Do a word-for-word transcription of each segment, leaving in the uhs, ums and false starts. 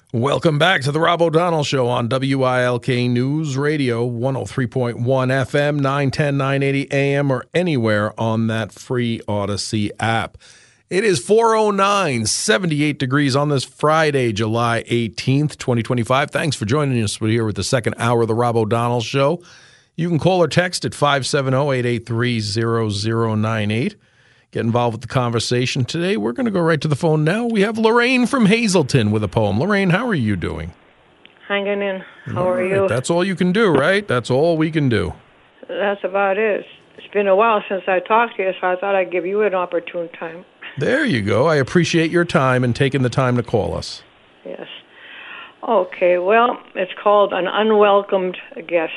Welcome back to the Rob O'Donnell Show on W I L K News Radio, one oh three point one F M, nine ten, nine eighty A M, or anywhere on that free Odyssey app. It is four oh nine, seventy-eight degrees on this Friday, July eighteenth, twenty twenty-five. Thanks for joining us here with the second hour of the Rob O'Donnell Show. You can call or text at five seven zero, eight eight three, zero zero nine eight. Get involved with the conversation today. We're going to go right to the phone now. We have Lorraine from Hazleton with a poem. Lorraine, how are you doing? Hanging in. How all are right. you? That's all you can do, right? That's all we can do. That's about it. It's been a while since I talked to you, so I thought I'd give you an opportune time. There you go. I appreciate your time and taking the time to call us. Yes. Okay, well, it's called An Unwelcomed Guest.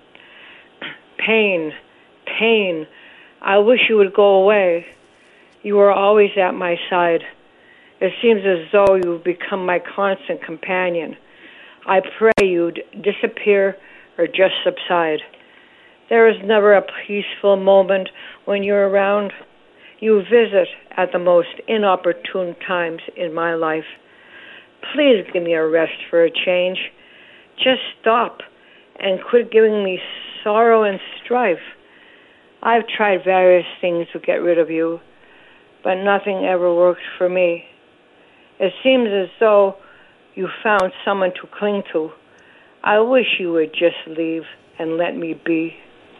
Pain, pain. I wish you would go away. You are always at my side. It seems as though you've become my constant companion. I pray you'd disappear or just subside. There is never a peaceful moment when you're around. You visit at the most inopportune times in my life. Please give me a rest for a change. Just stop and quit giving me sorrow and strife. I've tried various things to get rid of you, but nothing ever worked for me. It seems as though you found someone to cling to. I wish you would just leave and let me be.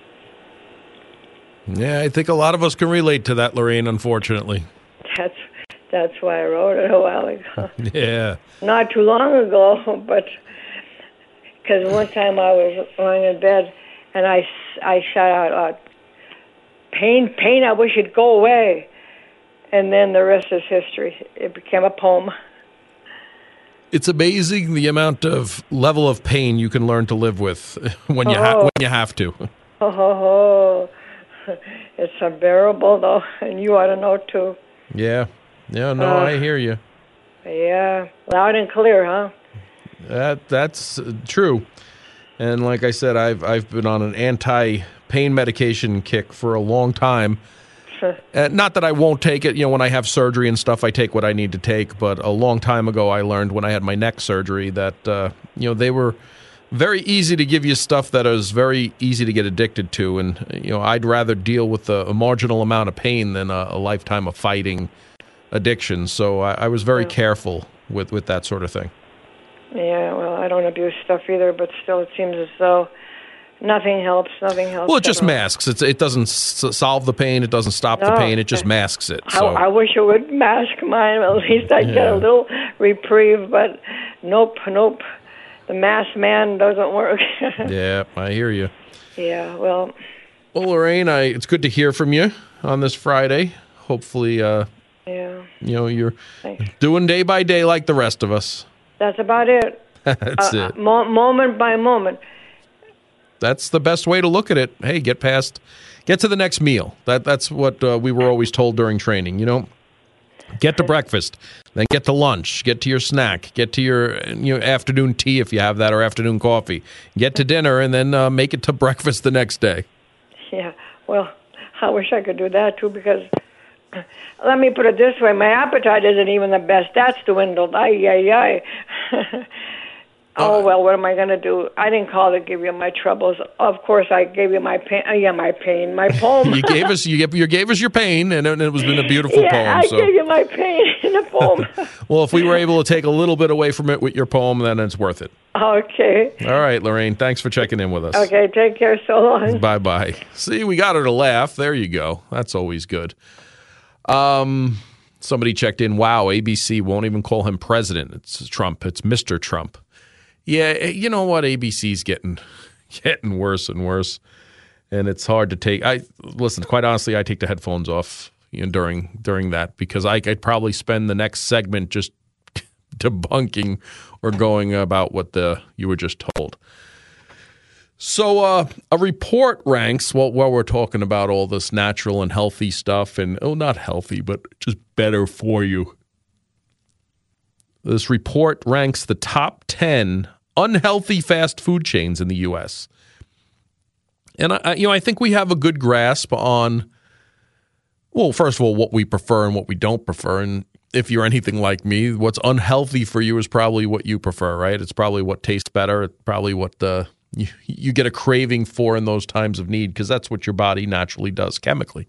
Yeah, I think a lot of us can relate to that, Lorraine, unfortunately. That's that's why I wrote it a while ago. Yeah. Not too long ago, but because one time I was lying in bed and I, I shot out loud, pain, pain, I wish it'd go away. And then the rest is history. It became a poem. It's amazing the amount of level of pain you can learn to live with when you, ha- Oh. when you have to. Oh, it's unbearable, though, and you ought to know, too. Yeah. Yeah, no, Uh. I hear you. Yeah, loud and clear, huh? That That's uh, true. And like I said, I've I've been on an anti-pain medication kick for a long time. Uh, not that I won't take it. You know, when I have surgery and stuff, I take what I need to take. But a long time ago, I learned when I had my neck surgery that, uh, you know, they were very easy to give you stuff that is very easy to get addicted to. And, you know, I'd rather deal with a, a marginal amount of pain than a, a lifetime of fighting addiction. So I, I was very Yeah. careful with, with that sort of thing. Yeah, well, I don't abuse stuff either, but still it seems as though nothing helps, nothing helps. Well, it just at all. masks. It's, it doesn't s- solve the pain. It doesn't stop the No. pain. It just masks it. I, So. I wish it would mask mine. At least I'd get Yeah. a little reprieve, but nope, nope. The masked man doesn't work. Yeah, I hear you. Yeah, well, Well, Lorraine, I, it's good to hear from you on this Friday. Hopefully, uh, yeah, you know, you're thanks. doing day by day like the rest of us. That's about it. That's Uh, it. mo- moment by moment. That's the best way to look at it. Hey, get past, get to the next meal. That That's what uh, we were always told during training, you know. Get to breakfast, then get to lunch, get to your snack, get to your you know afternoon tea if you have that, or afternoon coffee. Get to dinner, and then uh, make it to breakfast the next day. Yeah, well, I wish I could do that too, because let me put it this way, my appetite isn't even the best. That's dwindled. Ay, ay, ay. Oh, well, what am I going to do? I didn't call to give you my troubles. Of course, I gave you my pain. Uh, yeah, my pain, my poem. You gave us you gave, you gave us your pain, and it, it was been a beautiful yeah, poem. I So. gave you my pain in a poem. Well, if we were able to take a little bit away from it with your poem, then it's worth it. Okay. All right, Lorraine, thanks for checking in with us. Okay, take care. So long. Bye-bye. See, we got her to laugh. There you go. That's always good. Um, somebody checked in, wow, A B C won't even call him president. It's Trump. It's Mister Trump. Yeah, you know what? A B C's getting getting worse and worse, and it's hard to take. I listen. Quite honestly, I take the headphones off you know, during during that because I could probably spend the next segment just debunking or going about what the you were just told. So uh, a report ranks well, while we're talking about all this natural and healthy stuff, and oh, not healthy, but just better for you. This report ranks the top ten unhealthy fast food chains in the U S. And I, you know, I think we have a good grasp on, well, first of all, what we prefer and what we don't prefer. And if you're anything like me, what's unhealthy for you is probably what you prefer, right? It's probably what tastes better. It's probably what uh, you, you get a craving for in those times of need, because that's what your body naturally does chemically.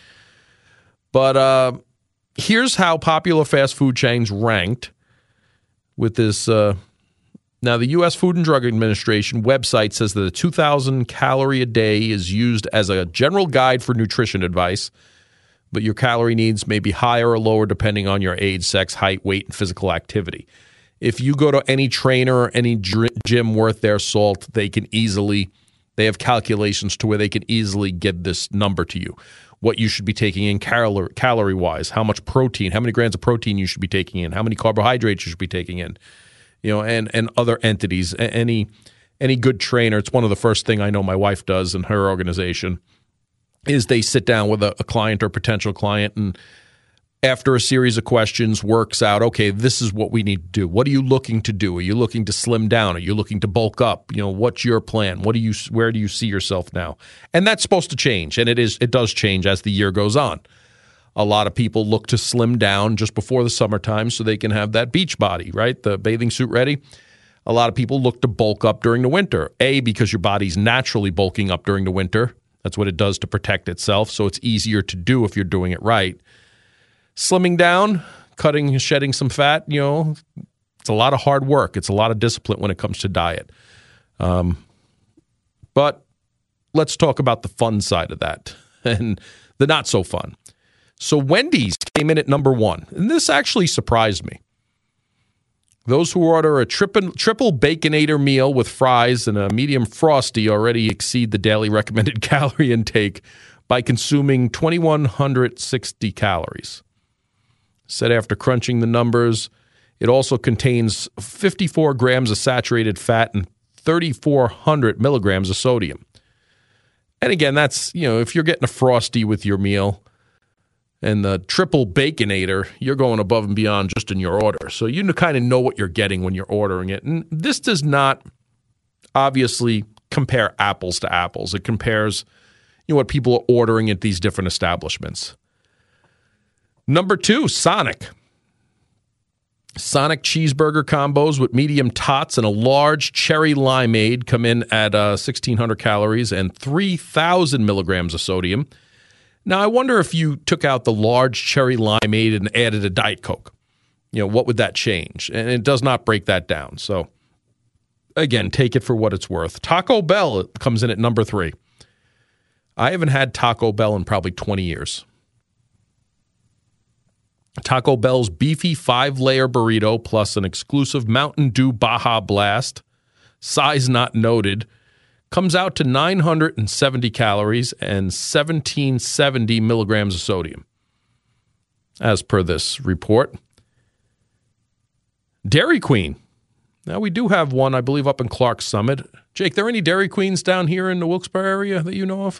But uh, here's how popular fast food chains ranked with this. Uh, now, the U S Food and Drug Administration website says that a two thousand calorie a day is used as a general guide for nutrition advice, but your calorie needs may be higher or lower depending on your age, sex, height, weight, and physical activity. If you go to any trainer or any gym worth their salt, they can easily, they have calculations to where they can easily give this number to you. What you should be taking in calorie, calorie-wise, how much protein, how many grams of protein you should be taking in, how many carbohydrates you should be taking in, you know, and, and other entities. Any, any good trainer, it's one of the first thing I know my wife does in her organization, is they sit down with a, a client or potential client, and after a series of questions works out, okay, this is what we need to do. What are you looking to do? Are you looking to slim down? Are you looking to bulk up? You know, what's your plan? What do you, where do you see yourself now? And that's supposed to change, and it is. It does change as the year goes on. A lot of people look to slim down just before the summertime so they can have that beach body, right? The bathing suit ready. A lot of people look to bulk up during the winter. A, because your body's naturally bulking up during the winter. That's what it does to protect itself, so it's easier to do if you're doing it right. Slimming down, cutting, shedding some fat, you know, it's a lot of hard work. It's a lot of discipline when it comes to diet. Um, but let's talk about the fun side of that and the not so fun. So Wendy's came in at number one, and this actually surprised me. Those who order a triple, triple Baconator meal with fries and a medium Frosty already exceed the daily recommended calorie intake by consuming two thousand one hundred sixty calories. Said after crunching the numbers, it also contains fifty-four grams of saturated fat and three thousand four hundred milligrams of sodium. And again, that's, you know, if you're getting a Frosty with your meal and the triple Baconator, you're going above and beyond just in your order. So you kind of know what you're getting when you're ordering it. And this does not obviously compare apples to apples. It compares, you know, what people are ordering at these different establishments. Number two, Sonic. Sonic cheeseburger combos with medium tots and a large cherry limeade come in at uh, sixteen hundred calories and three thousand milligrams of sodium. Now, I wonder if you took out the large cherry limeade and added a Diet Coke. You know, what would that change? And it does not break that down. So, again, take it for what it's worth. Taco Bell comes in at number three. I haven't had Taco Bell in probably twenty years. Taco Bell's beefy five-layer burrito plus an exclusive Mountain Dew Baja Blast, size not noted, comes out to nine hundred seventy calories and seventeen seventy milligrams of sodium, as per this report. Dairy Queen. Now, we do have one, I believe, up in Clark Summit. Jake, there any Dairy Queens down here in the Wilkes-Barre area that you know of?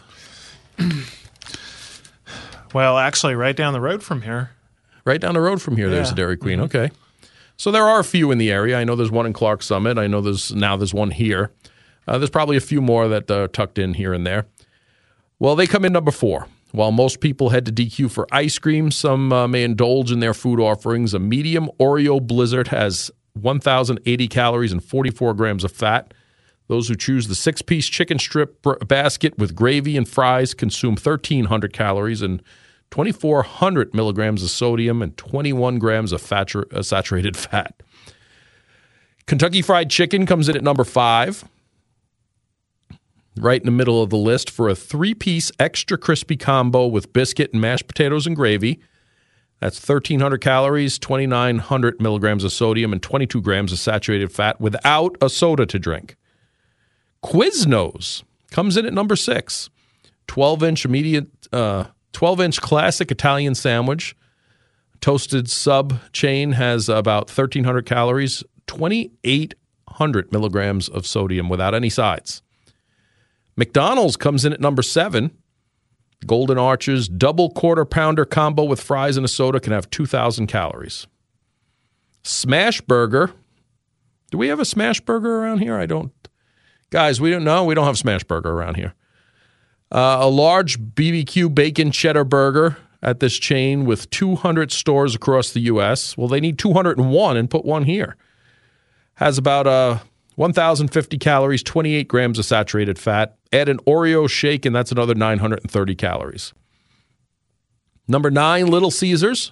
Well, actually, right down the road from here. Right down the road from here, yeah. There's a Dairy Queen. Mm-hmm. Okay. So there are a few in the area. I know there's one in Clark Summit. I know there's now there's one here. Uh, there's probably a few more that are tucked in here and there. Well, they come in number four. While most people head to D Q for ice cream, some uh, may indulge in their food offerings. A medium Oreo Blizzard has one thousand eighty calories and forty-four grams of fat. Those who choose the six-piece chicken strip basket with gravy and fries consume thirteen hundred calories and twenty-four hundred milligrams of sodium and twenty-one grams of fat, uh, saturated fat. Kentucky Fried Chicken comes in at number five, right in the middle of the list for a three-piece extra crispy combo with biscuit and mashed potatoes and gravy. That's thirteen hundred calories, twenty-nine hundred milligrams of sodium, and twenty-two grams of saturated fat without a soda to drink. Quiznos comes in at number six, twelve-inch immediate... Uh, twelve-inch classic Italian sandwich. Toasted sub chain has about thirteen hundred calories, twenty-eight hundred milligrams of sodium without any sides. McDonald's comes in at number seven. Golden Arches double quarter pounder combo with fries and a soda can have two thousand calories. Smash Burger. Do we have a Smash Burger around here? I don't. Guys, we don't know. We don't have Smash Burger around here. Uh, a large B B Q bacon cheddar burger at this chain with two hundred stores across the U S. Well, they need two hundred one and put one here. Has about uh, one thousand fifty calories, twenty-eight grams of saturated fat. Add an Oreo shake, and that's another nine hundred thirty calories. Number nine, Little Caesars.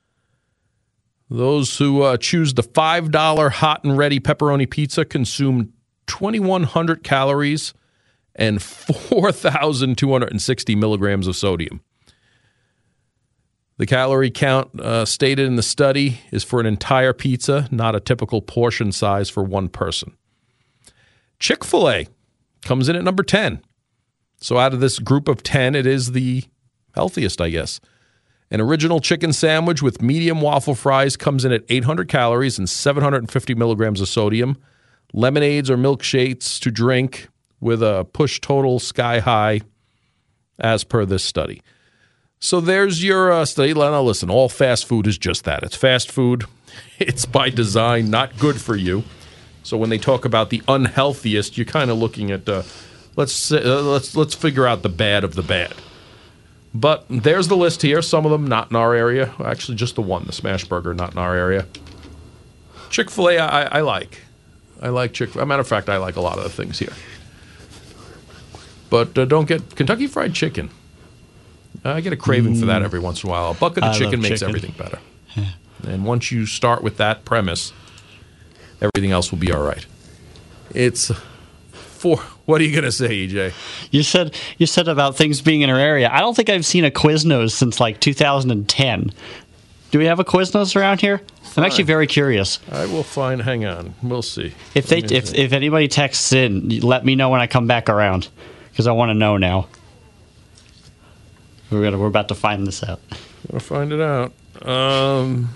Those who uh, choose the five dollar hot and ready pepperoni pizza consume twenty-one hundred calories and four thousand two hundred sixty milligrams of sodium. The calorie count uh, stated in the study is for an entire pizza, not a typical portion size for one person. Chick-fil-A comes in at number ten. So out of this group of ten, it is the healthiest, I guess. An original chicken sandwich with medium waffle fries comes in at eight hundred calories and seven hundred fifty milligrams of sodium. Lemonades or milkshakes to drink with a push total sky high as per this study. So there's your uh, study. Now listen, all fast food is just that. It's fast food. It's by design not good for you. So when they talk about the unhealthiest, you're kind of looking at uh, let's uh, let's let's figure out the bad of the bad. But there's the list here. Some of them not in our area. Actually, just the one, the Smash Burger, not in our area. Chick-fil-A, I, I like. I like Chick-fil-A. As a matter of fact, I like a lot of the things here. But uh, don't get Kentucky Fried Chicken. I get a craving mm. for that every once in a while. A bucket of I chicken makes chicken. everything better. Yeah. And once you start with that premise, everything else will be all right. It's for what are you going to say, E J? You said you said about things being in our area. I don't think I've seen a Quiznos since like two thousand ten. Do we have a Quiznos around here? Fine. I'm actually very curious. I will find. Hang on, we'll see. If they if if anybody texts in, let me know when I come back around because I want to know now. We're gonna we're about to find this out. We'll find it out. Um.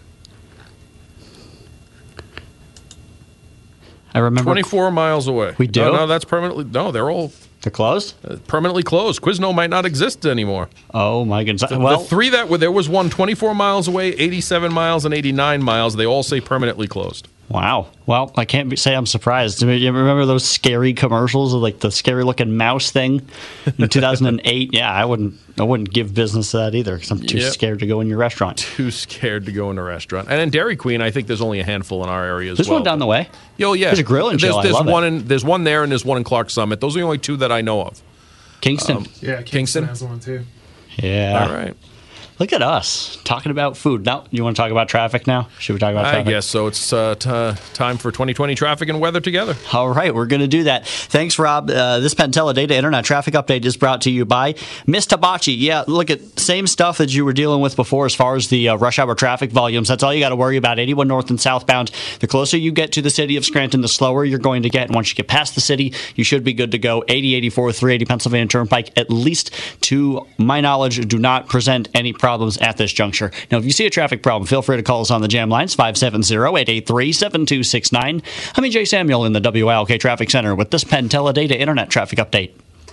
I remember twenty-four miles away. We do? No, no, that's permanently. No, they're all they're closed. Uh, permanently closed. Quizno might not exist anymore. Oh my goodness! The, well, the three that were there was one twenty-four miles away, eighty-seven miles, and eighty-nine miles. They all say permanently closed. Wow. Well, I can't be, say I'm surprised. Do you remember those scary commercials of like the scary looking mouse thing in two thousand eight? Yeah, I wouldn't. I wouldn't give business to that either because I'm too yep. scared to go in your restaurant. Too scared to go in a restaurant. And in Dairy Queen, I think there's only a handful in our area as there's well. There's one down the way. Oh yeah, there's a grill and chill. There's, there's I love one it. in there's one there and there's one in Clark Summit. Those are the only two that I know of. Kingston. Um, yeah, Kingston, Kingston has one too. Yeah. All right. Look at us talking about food. Now, you want to talk about traffic now? Should we talk about traffic? I guess so. It's uh, t- time for twenty twenty traffic and weather together. All right, we're going to do that. Thanks, Rob. Uh, this Pentella Data Internet Traffic Update is brought to you by Miss Tabachi. Yeah, look at same stuff that you were dealing with before as far as the uh, rush hour traffic volumes. That's all you got to worry about. eighty-one north and southbound. The closer you get to the city of Scranton, the slower you're going to get. And once you get past the city, you should be good to go. eighty, eighty-four, three eighty Pennsylvania Turnpike, at least to my knowledge, do not present any problems at this juncture. Now, if you see a traffic problem, feel free to call us on the jam lines, five seven zero, eight eight three, seven two six nine. I'm E J Samuel in the W I L K Traffic Center with this Pentella Data Internet Traffic Update.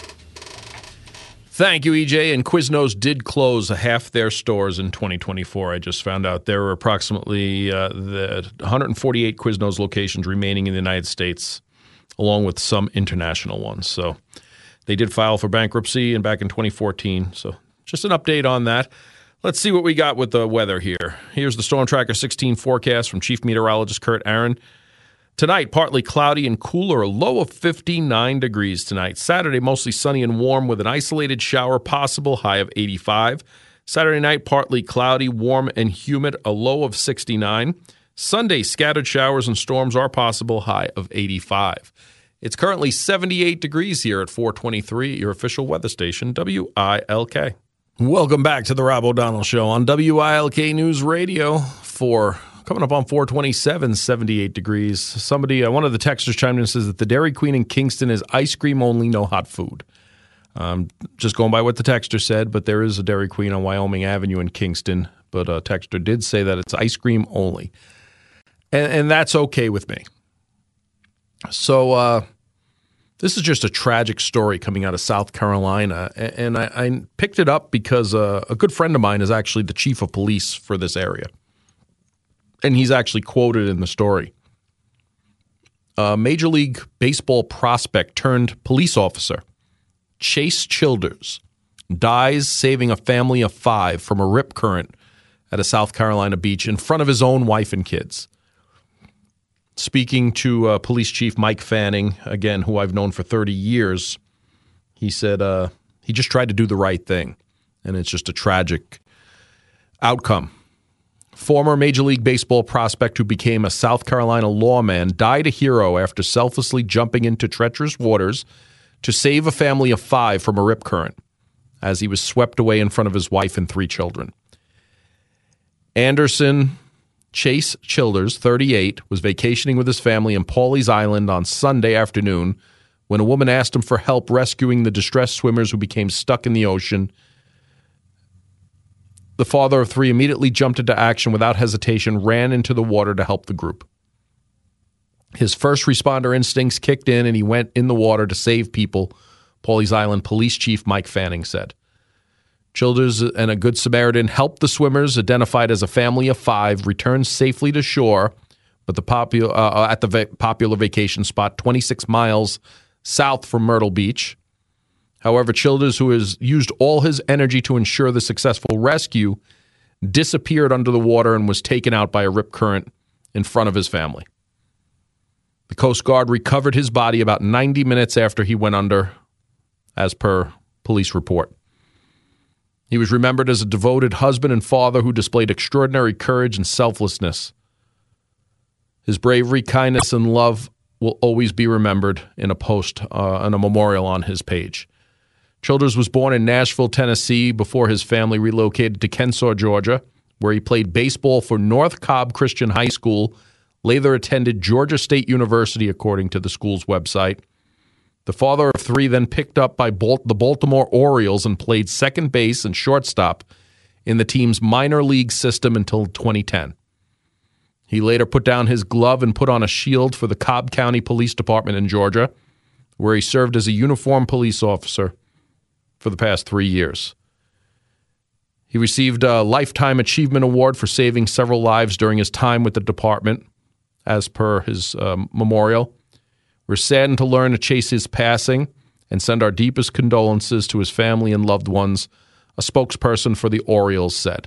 Thank you, E J. And Quiznos did close half their stores in twenty twenty-four. I just found out there were approximately uh, the one hundred forty-eight Quiznos locations remaining in the United States, along with some international ones. So they did file for bankruptcy and back in twenty fourteen. So just an update on that. Let's see what we got with the weather here. Here's the Storm Tracker sixteen forecast from Chief Meteorologist Kurt Aaron. Tonight, partly cloudy and cooler, a low of fifty-nine degrees tonight. Saturday, mostly sunny and warm with an isolated shower possible, high of eighty-five. Saturday night, partly cloudy, warm and humid, a low of sixty-nine. Sunday, scattered showers and storms are possible, high of eighty-five. It's currently seventy-eight degrees here at four twenty-three, your official weather station, W I L K. Welcome back to the Rob O'Donnell Show on W I L K News Radio for coming up on four twenty-seven, seventy-eight degrees. Somebody, uh, one of the texters chimed in and says that the Dairy Queen in Kingston is ice cream only, no hot food. Um, just going by what the texter said, but there is a Dairy Queen on Wyoming Avenue in Kingston. But a texter did say that it's ice cream only. And, and that's okay with me. So, uh, this is just a tragic story coming out of South Carolina, and I, I picked it up because uh, a good friend of mine is actually the chief of police for this area, and he's actually quoted in the story. A Major League Baseball prospect turned police officer, Chase Childers, dies saving a family of five from a rip current at a South Carolina beach in front of his own wife and kids. Speaking to uh, Police Chief Mike Fanning, again, who I've known for thirty years, he said uh, he just tried to do the right thing, and it's just a tragic outcome. Former Major League Baseball prospect who became a South Carolina lawman died a hero after selflessly jumping into treacherous waters to save a family of five from a rip current as he was swept away in front of his wife and three children. Anderson Chase Childers, thirty-eight, was vacationing with his family in Pawleys Island on Sunday afternoon when a woman asked him for help rescuing the distressed swimmers who became stuck in the ocean. The father of three immediately jumped into action without hesitation, ran into the water to help the group. His first responder instincts kicked in, and he went in the water to save people, Pawleys Island Police Chief Mike Fanning said. Childers and a Good Samaritan helped the swimmers, identified as a family of five, return safely to shore, but the popu- uh, at the va- popular vacation spot twenty-six miles south from Myrtle Beach. However, Childers, who has used all his energy to ensure the successful rescue, disappeared under the water and was taken out by a rip current in front of his family. The Coast Guard recovered his body about ninety minutes after he went under, as per police report. He was remembered as a devoted husband and father who displayed extraordinary courage and selflessness. His bravery, kindness, and love will always be remembered in a post uh, and a memorial on his page. Childers was born in Nashville, Tennessee, before his family relocated to Kennesaw, Georgia, where he played baseball for North Cobb Christian High School, later attended Georgia State University, according to the school's website. The father of three then picked up by Balt- the Baltimore Orioles and played second base and shortstop in the team's minor league system until twenty ten. He later put down his glove and put on a shield for the Cobb County Police Department in Georgia, where he served as a uniformed police officer for the past three years. He received a Lifetime Achievement Award for saving several lives during his time with the department, as per his um, memorial. We're saddened to learn of Chase's passing and send our deepest condolences to his family and loved ones, a spokesperson for the Orioles said.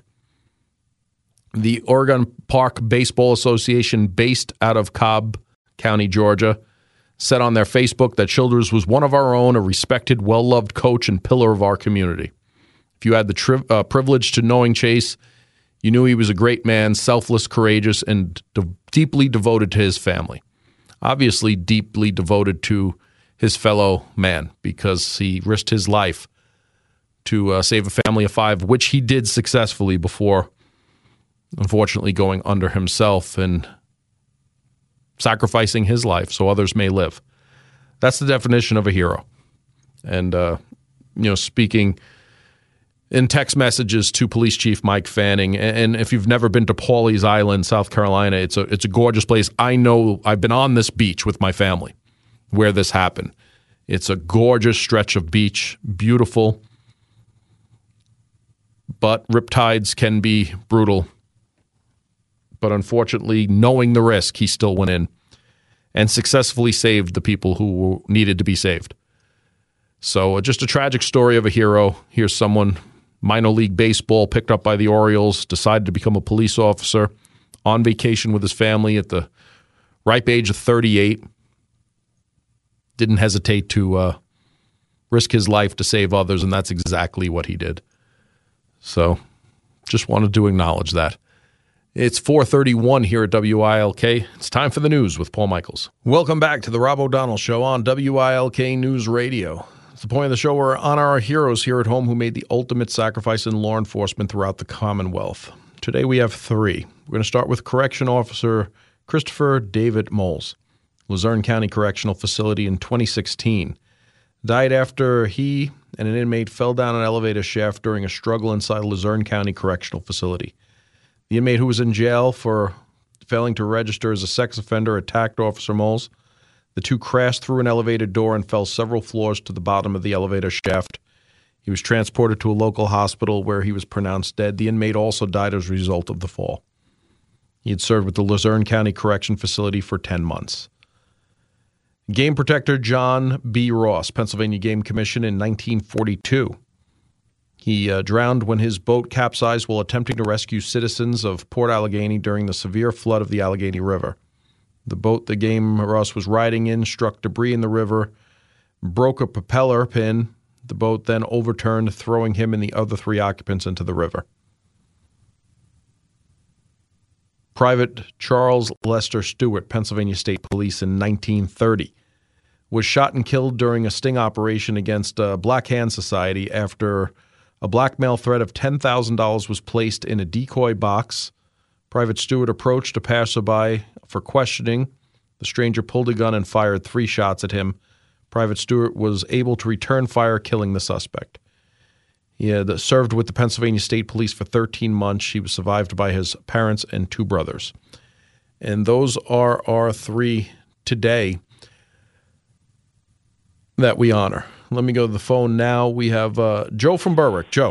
The Oregon Park Baseball Association, based out of Cobb County, Georgia, said on their Facebook that Childers was one of our own, a respected, well-loved coach and pillar of our community. If you had the tri- uh, privilege to knowing Chase, you knew he was a great man, selfless, courageous, and de- deeply devoted to his family. Obviously deeply devoted to his fellow man because he risked his life to uh, save a family of five, which he did successfully before, unfortunately, going under himself and sacrificing his life so others may live. That's the definition of a hero. And, uh, you know, speaking in text messages to Police Chief Mike Fanning, and if you've never been to Pawleys Island, South Carolina, it's a it's a gorgeous place. I know I've been on this beach with my family where this happened. It's a gorgeous stretch of beach, beautiful, but riptides can be brutal. But unfortunately, knowing the risk, he still went in and successfully saved the people who needed to be saved. So uh, just a tragic story of a hero. Here's someone, minor league baseball, picked up by the Orioles, decided to become a police officer, on vacation with his family at the ripe age of thirty-eight. Didn't hesitate to uh, risk his life to save others, and that's exactly what he did. So just wanted to acknowledge that. It's four thirty-one here at W I L K. It's time for the news with Paul Michaels. Welcome back to the Rob O'Donnell Show on W I L K News Radio. It's the point of the show where we honor our heroes here at home who made the ultimate sacrifice in law enforcement throughout the Commonwealth. Today we have three. We're going to start with Correction Officer Christopher David Moles, Luzerne County Correctional Facility in twenty sixteen. Died after he and an inmate fell down an elevator shaft during a struggle inside Luzerne County Correctional Facility. The inmate, who was in jail for failing to register as a sex offender, attacked Officer Moles. The two crashed through an elevator door and fell several floors to the bottom of the elevator shaft. He was transported to a local hospital where he was pronounced dead. The inmate also died as a result of the fall. He had served with the Luzerne County Correction Facility for ten months. Game protector John B. Ross, Pennsylvania Game Commission in nineteen forty-two. He uh, drowned when his boat capsized while attempting to rescue citizens of Port Allegany during the severe flood of the Allegheny River. The boat the Game Ross was riding in struck debris in the river, broke a propeller pin. The boat then overturned, throwing him and the other three occupants into the river. Private Charles Lester Stewart, Pennsylvania State Police in nineteen thirty, was shot and killed during a sting operation against a Black Hand Society after a blackmail threat of ten thousand dollars was placed in a decoy box. Private Stewart approached a passerby for questioning. The stranger pulled a gun and fired three shots at him. Private Stewart was able to return fire, killing the suspect. He had served with the Pennsylvania State Police for thirteen months. He was survived by his parents and two brothers. And those are our three today that we honor. Let me go to the phone now. We have uh, Joe from Berwick. Joe.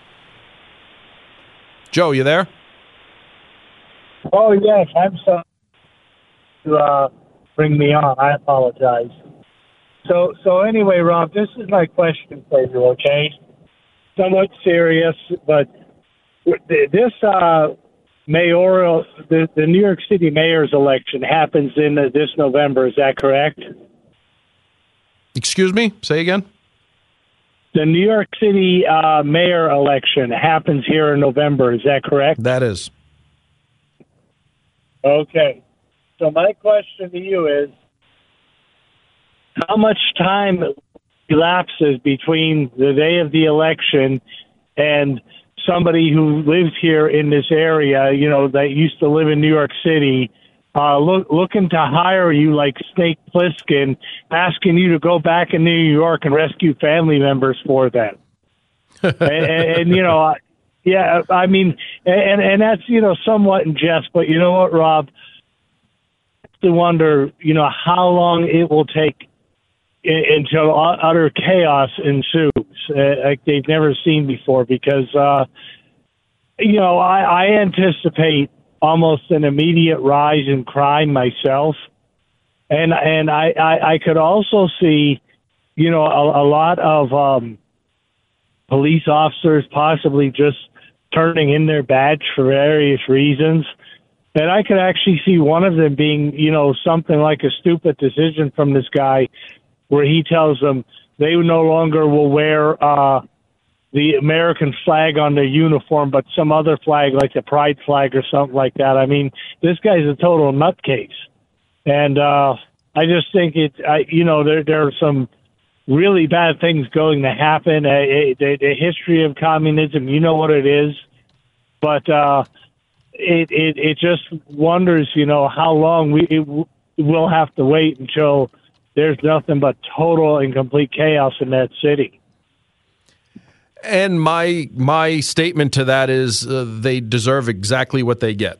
Joe, you there? Oh, yes. I'm sorry to uh, bring me on. I apologize. So, so anyway, Rob, this is my question for you, okay? Somewhat serious, but this uh, mayoral, the, the New York City mayor's election happens in uh, this November. Is that correct? Excuse me? Say again? The New York City uh, mayor election happens here in November. Is that correct? That is. Okay. So my question to you is, how much time elapses between the day of the election and somebody who lives here in this area, you know, that used to live in New York City, uh, look, looking to hire you like Snake Plissken, asking you to go back in New York and rescue family members for them? and, and, and, you know, yeah, I mean, and, and that's, you know, somewhat in jest, but you know what, Rob? I have to wonder, you know, how long it will take until utter chaos ensues, uh, like they've never seen before. Because, uh, you know, I, I anticipate almost an immediate rise in crime myself, and and I, I, I could also see, you know, a, a lot of um, police officers possibly just turning in their badge for various reasons. And I could actually see one of them being, you know, something like a stupid decision from this guy, where he tells them they no longer will wear uh, the American flag on their uniform, but some other flag, like the pride flag or something like that. I mean, this guy's a total nutcase. And uh, I just think it, I, you know, there there are some really bad things going to happen. Uh, the, the history of communism, you know what it is. But uh, it, it, it just wonders, you know, how long we it, we'll have to wait until there's nothing but total and complete chaos in that city. And my my statement to that is uh, they deserve exactly what they get.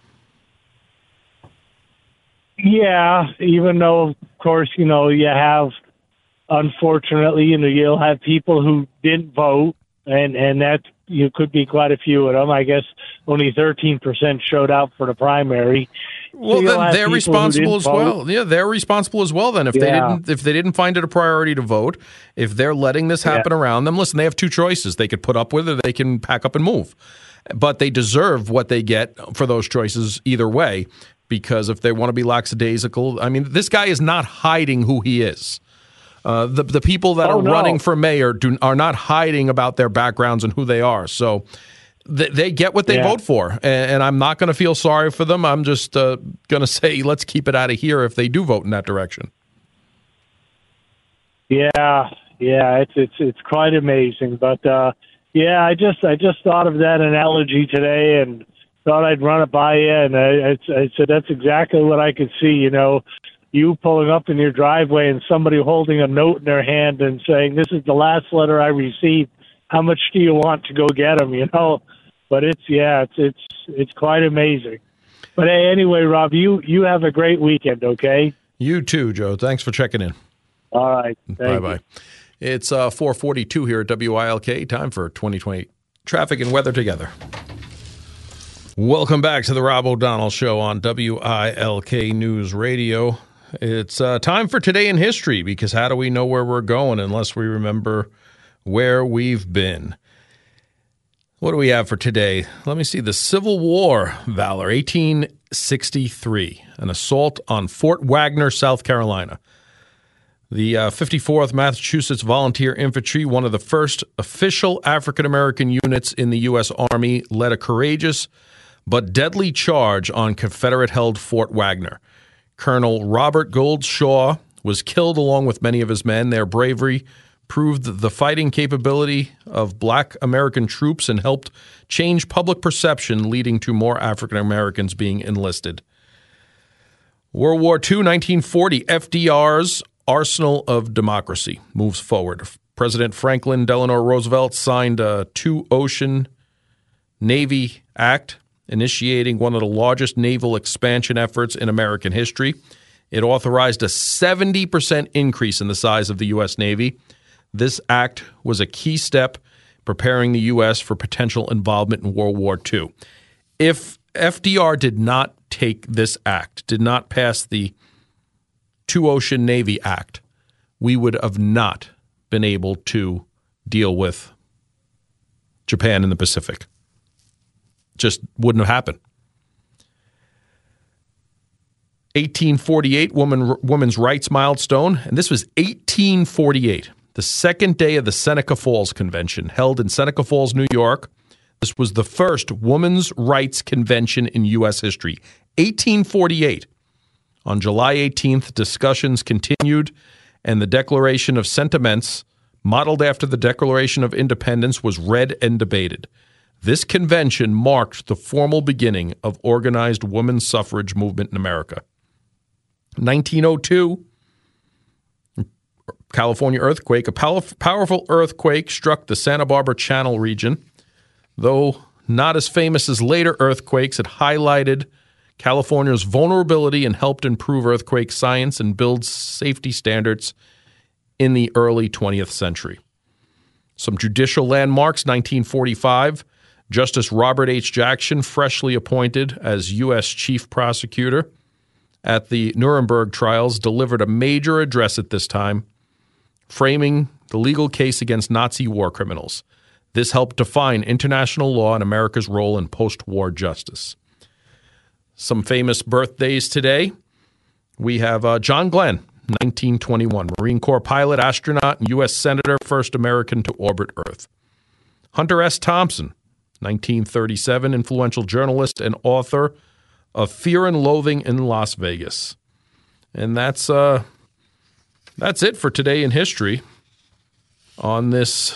Yeah, even though, of course, you know, you have, unfortunately, you know, you'll have people who didn't vote, and, and that you could be quite a few of them. I guess only thirteen percent showed out for the primary. Well, so then they're responsible as vote. well. Yeah, they're responsible as well. Then, if yeah. they didn't, if they didn't find it a priority to vote, if they're letting this happen yeah. around them, listen, they have two choices: they could put up with it, or they can pack up and move. But they deserve what they get for those choices either way. Because if they want to be lackadaisical, I mean, this guy is not hiding who he is. Uh, the the people that oh, are no. running for mayor do, are not hiding about their backgrounds and who they are. So. They get what they yeah. vote for, and I'm not going to feel sorry for them. I'm just uh, going to say, let's keep it out of here if they do vote in that direction. Yeah, yeah, it's it's it's quite amazing. But uh, yeah, I just I just thought of that analogy today, and thought I'd run it by you. And I, I said that's exactly what I could see. You know, you pulling up in your driveway and somebody holding a note in their hand and saying, "This is the last letter I received. How much do you want to go get them?" You know. But it's yeah, it's it's it's quite amazing. But hey, anyway, Rob, you you have a great weekend, okay? You too, Joe. Thanks for checking in. All right. Bye bye. It's uh, four forty-two here at W I L K. Time for twenty twenty traffic and weather together. Welcome back to the Rob O'Donnell Show on W I L K News Radio. It's uh, time for Today in History, because how do we know where we're going unless we remember where we've been? What do we have for today? Let me see. The Civil War valor, eighteen sixty-three, an assault on Fort Wagner, South Carolina. The uh, fifty-fourth Massachusetts Volunteer Infantry, one of the first official African-American units in the U S. Army, led a courageous but deadly charge on Confederate-held Fort Wagner. Colonel Robert Goldshaw was killed along with many of his men. Their bravery proved the fighting capability of black American troops and helped change public perception, leading to more African Americans being enlisted. World War Two, nineteen forty, F D R's Arsenal of Democracy moves forward. President Franklin Delano Roosevelt signed a Two-Ocean Navy Act, initiating one of the largest naval expansion efforts in American history. It authorized a seventy percent increase in the size of the U S. Navy. This act was a key step preparing the U S for potential involvement in World War Two. If F D R did not take this act, did not pass the Two-Ocean Navy Act, we would have not been able to deal with Japan in the Pacific. Just wouldn't have happened. eighteen forty-eight, woman, women's rights milestone, and this was eighteen forty-eight, the second day of the Seneca Falls Convention, held in Seneca Falls, New York. This was the first women's rights convention in U S history. eighteen forty-eight. On July eighteenth, discussions continued, and the Declaration of Sentiments, modeled after the Declaration of Independence, was read and debated. This convention marked the formal beginning of organized women's suffrage movement in America. nineteen oh two, California earthquake. A powerful earthquake struck the Santa Barbara Channel region. Though not as famous as later earthquakes, it highlighted California's vulnerability and helped improve earthquake science and build safety standards in the early twentieth century. Some judicial landmarks, nineteen forty-five, Justice Robert H. Jackson, freshly appointed as U S Chief Prosecutor at the Nuremberg trials, delivered a major address at this time, framing the legal case against Nazi war criminals. This helped define international law and America's role in post-war justice. Some famous birthdays today. We have uh, John Glenn, nineteen twenty-one, Marine Corps pilot, astronaut, and U S Senator, first American to orbit Earth. Hunter S. Thompson, nineteen thirty-seven, influential journalist and author of Fear and Loathing in Las Vegas. And that's uh, that's it for today in history on this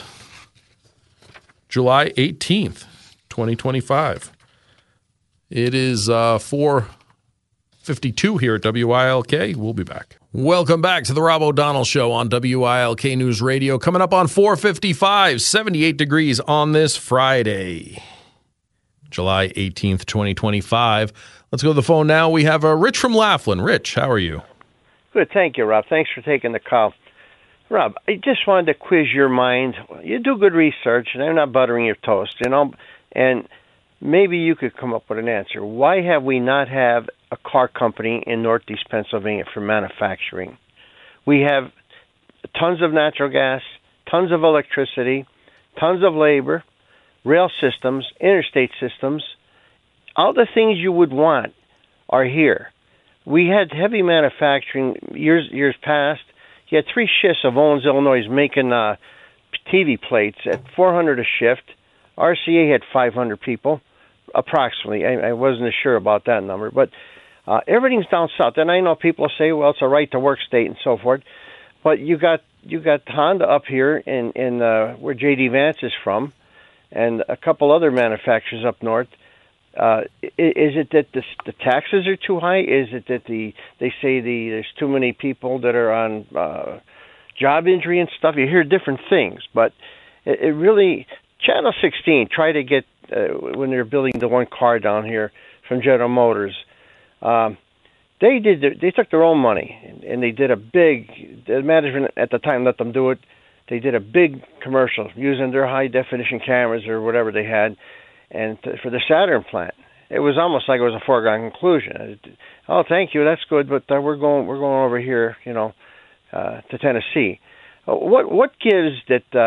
July eighteenth, twenty twenty-five. It is uh, four fifty-two here at W I L K. We'll be back. Welcome back to the Rob O'Donnell Show on W I L K News Radio. Coming up on four fifty-five, seventy-eight degrees on this Friday, July eighteenth, twenty twenty-five. Let's go to the phone now. We have uh, Rich from Laughlin. Rich, how are you? Good, thank you, Rob. Thanks for taking the call. Rob, I just wanted to quiz your mind. You do good research, and I'm not buttering your toast, you know, and maybe you could come up with an answer. Why have we not have a car company in Northeast Pennsylvania for manufacturing? We have tons of natural gas, tons of electricity, tons of labor, rail systems, interstate systems. All the things you would want are here. We had heavy manufacturing years years past. You had three shifts of Owens, Illinois making uh, T V plates at four hundred a shift. R C A had five hundred people, approximately. I, I wasn't as sure about that number. But uh, everything's down south. And I know people say, well, it's a right-to-work state and so forth. But you got you got Honda up here in, in uh, where J D Vance is from, and a couple other manufacturers up north. Uh, is it that the, the taxes are too high? Is it that the they say the there's too many people that are on uh, job injury and stuff? You hear different things, but it, it really Channel sixteen tried to get uh, when they're building the one car down here from General Motors. Um, they did their, they took their own money and, and they did a big. The management at the time let them do it. They did a big commercial using their high definition cameras or whatever they had. And for the Saturn plant, it was almost like it was a foregone conclusion. Oh, thank you, that's good, but uh, we're going we're going over here, you know, uh, to Tennessee. Uh, what what gives that uh,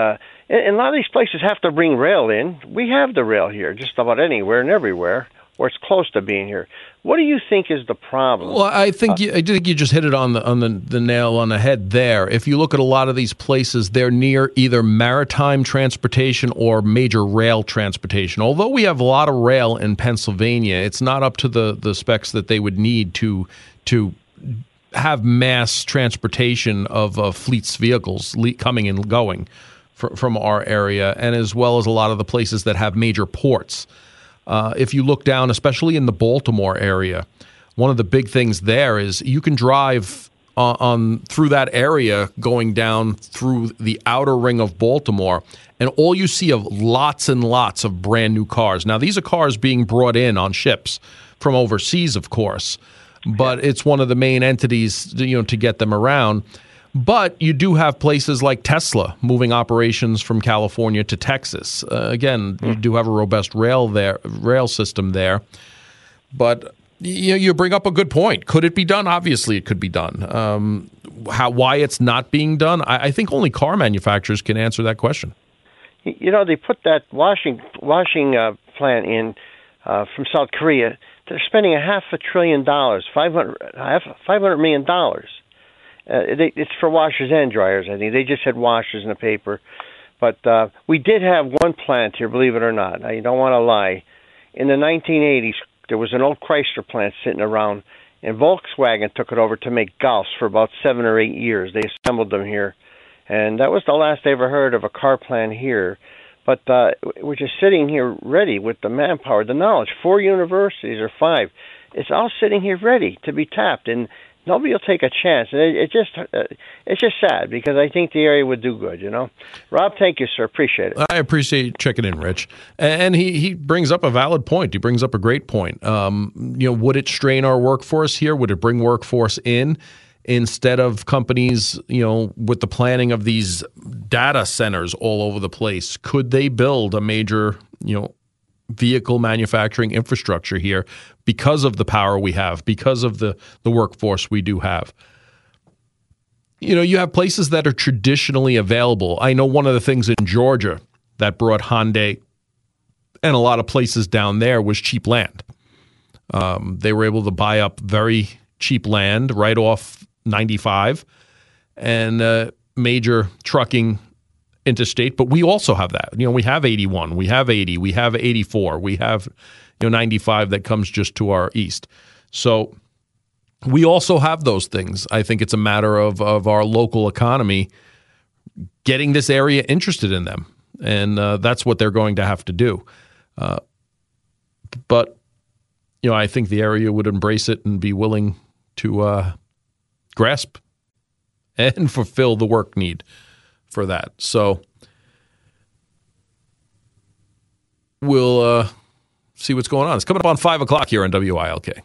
and, and a lot of these places have to bring rail in. We have the rail here, just about anywhere and everywhere, or it's close to being here. What do you think is the problem? Well, I think you, I think you just hit it on the on the, the nail on the head there. If you look at a lot of these places, they're near either maritime transportation or major rail transportation. Although we have a lot of rail in Pennsylvania, it's not up to the, the specs that they would need to to have mass transportation of uh, fleets vehicles le- coming and going fr- from our area, and as well as a lot of the places that have major ports. Uh, if you look down, especially in the Baltimore area, one of the big things there is you can drive on, on through that area going down through the outer ring of Baltimore, and all you see of lots and lots of brand new cars. Now, these are cars being brought in on ships from overseas, of course, but it's one of the main entities, you know, to get them around. But you do have places like Tesla moving operations from California to Texas. Uh, again, you do have a robust rail there, rail system there. But you you bring up a good point. Could it be done? Obviously, it could be done. Um, how why it's not being done? I, I think only car manufacturers can answer that question. You know, they put that washing washing uh, plant in uh, from South Korea. They're spending a half a trillion dollars, five hundred half five hundred million dollars. Uh, they, it's for washers and dryers, I think. They just had washers in the paper. But uh, we did have one plant here, believe it or not. I don't want to lie. In the nineteen eighties, there was an old Chrysler plant sitting around, and Volkswagen took it over to make Golfs for about seven or eight years. They assembled them here. And that was the last I ever heard of a car plant here. But uh, we're just sitting here ready with the manpower, the knowledge. Four universities or five. It's all sitting here ready to be tapped. And nobody will take a chance. And it, it just uh, it's just sad because I think the area would do good, you know. Rob, thank you, sir. Appreciate it. I appreciate you checking in, Rich. And he, he brings up a valid point. He brings up a great point. Um, you know, would it strain our workforce here? Would it bring workforce in instead of companies, you know, with the planning of these data centers all over the place? Could they build a major, you know, vehicle manufacturing infrastructure here because of the power we have, because of the, the workforce we do have? You know, you have places that are traditionally available. I know one of the things in Georgia that brought Hyundai and a lot of places down there was cheap land. Um, they were able to buy up very cheap land right off ninety-five and uh, major trucking interstate, but we also have that. You know, we have eighty-one, we have eighty, we have eighty-four, we have, you know, ninety-five that comes just to our east. So we also have those things. I think it's a matter of of our local economy getting this area interested in them, and uh, that's what they're going to have to do. Uh, but you know, I think the area would embrace it and be willing to uh, grasp and fulfill the work need for that. So we'll uh, see what's going on. It's coming up on five o'clock here on W I L K.